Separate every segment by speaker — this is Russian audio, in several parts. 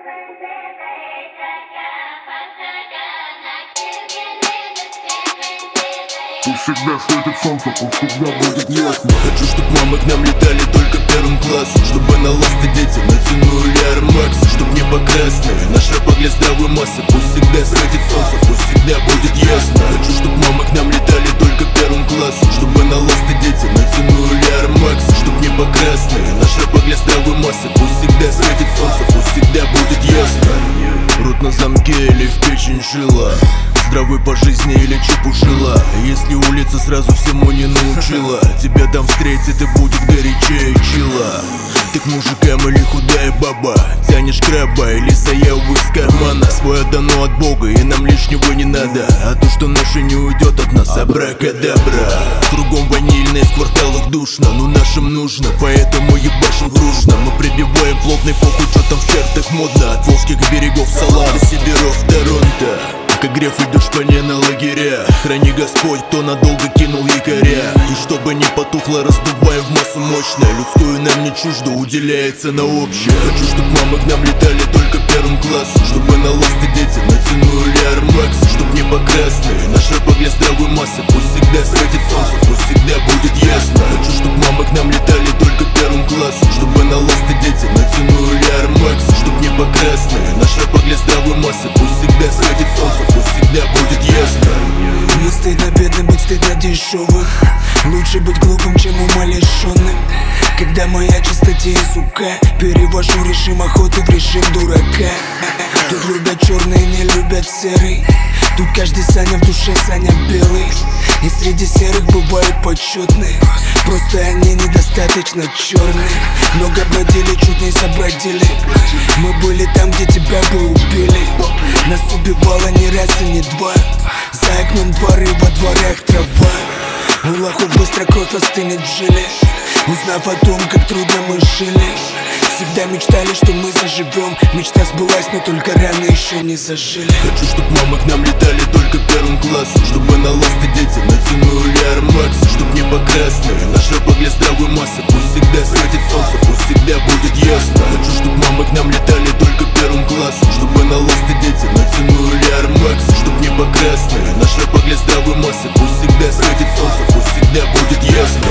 Speaker 1: Пусть всегда светит солнце, пусть всегда будет ясно.
Speaker 2: Хочу, чтоб мамы к нам летали только первым классом, чтобы на ласты дети натянули Air Max, чтоб небо красное, наш рэп для здравой массы. Пусть всегда светит солнце, пусть всегда будет ясно. Хочу, чтоб мамы к нам летали только первым классом, чтобы на ласты дети натянули Air Max, чтоб небо красное, наш рэп для здравой массы. Пусть всегда светит солнце, пусть всегда будет ясно. Рот на замке или в печень жила, здравый по жизни или чепушила. Если улица сразу всему не научила, тебя там встретит и будет горячее чила. Ты к мужикам или худая баба, тянешь краба или заяву из кармана. Свое дано от Бога и нам лишнего не надо, а то, что наше не уйдет от нас, абракадабра. Кругом ванильное, в кварталах душно, но нашим нужно, поэтому ебашим дружно. Мы прибиваем плотный похуй, что там в чертах модно. От волжских берегов Салам до северов Торонто. Как греф идешь по ней на лагеря, храни Господь, кто надолго кинул якоря. И чтобы не потухло, раздуваем в массу мощное. Людскую нам не чуждо, уделяется на общее. Хочу, чтоб мамы к нам летали только первым классом, чтобы на ласты дети натянули Air Max, чтоб небо красное, наш рэп для здравой массы. Пусть всегда светит солнце, пусть всегда будет ясно. Хочу, чтоб мамы к нам летали только первым классом, чтобы на ласты дети натянули Air Max, чтоб небо красное, наш рэп для здравой массы. Пусть всегда светит солнце, пусть всегда будет ясно.
Speaker 3: Не стыдно бедным быть, стыдно дешевым. Лучше быть глупым, чем умалишенным. Когда моя чистоте и сука, перевожу режим охоты в режим дурака. Тут любят черный, не любят серый. Тут каждый Саня в душе, Саня белый. И среди серых бывают почетные, просто они недостаточно черные. Много бродили, чуть не забродили. Мы были там, где тебя бы убили. Нас убивало не раз и не два. За окном дворы, во дворах трава. У лохов быстро кровь остынет в жиле, узнав о том, как трудно мы жили. Всегда мечтали, что мы заживем. Мечта сбылась, но только раны еще не зажили.
Speaker 2: Хочу, чтоб мамы к нам летали только первым классом, чтобы на ласты дети натянули Air Max, чтоб небо красное, наш рэп для здравой массы. Пусть всегда светит солнце, пусть всегда будет ясно. Хочу, чтоб мамы к нам летали только первым классом, чтобы на ласты дети натянули Air Max, чтоб небо красное, наш рэп для здравой массы. Пусть всегда светит солнце, пусть всегда будет ясно.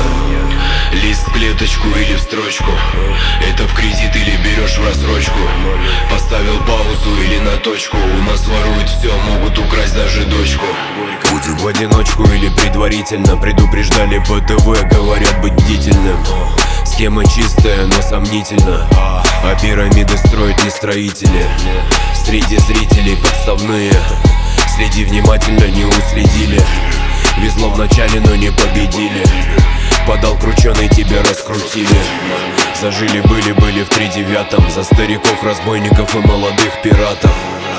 Speaker 4: Лист в клеточку или в строчку, это в кредит или берешь в рассрочку. Поставил паузу или на точку, у нас воруют все, могут украсть даже дочку. В одиночку или предварительно, предупреждали по ТВ, говорят быть бдительным. Схема чистая, но сомнительно, а пирамиды строят не строители. Среди зрителей подставные, следи внимательно, не уследили. Везло в начале, но не победили. Подал крученый, тебя раскрутили. Зажили были в 3/9. За стариков, разбойников и молодых пиратов.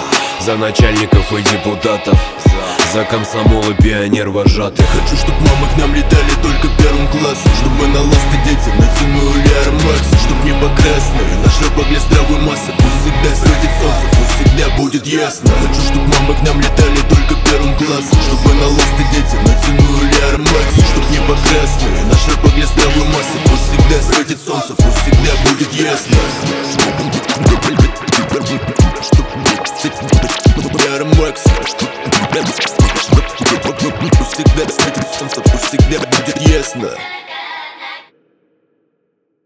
Speaker 4: За начальников и депутатов. За комсомол и пионер вожатых.
Speaker 2: Хочу, чтоб мамы к нам летали только первым классом, чтобы на ласты дети натянули Air Max, чтоб небо красное, наш рэп для здравой массы. Пусть всегда светит солнце, пусть всегда будет ясно. Хочу, чтоб мамы к нам летали только первым классом, чтобы на ласты дети натянули Air Max, чтоб небо красное, наш рэп для здравой массы. Пусть всегда светит солнце, пусть всегда будет ясно. Air Max, пусть всегда светит солнце, пусть всегда будет ясно.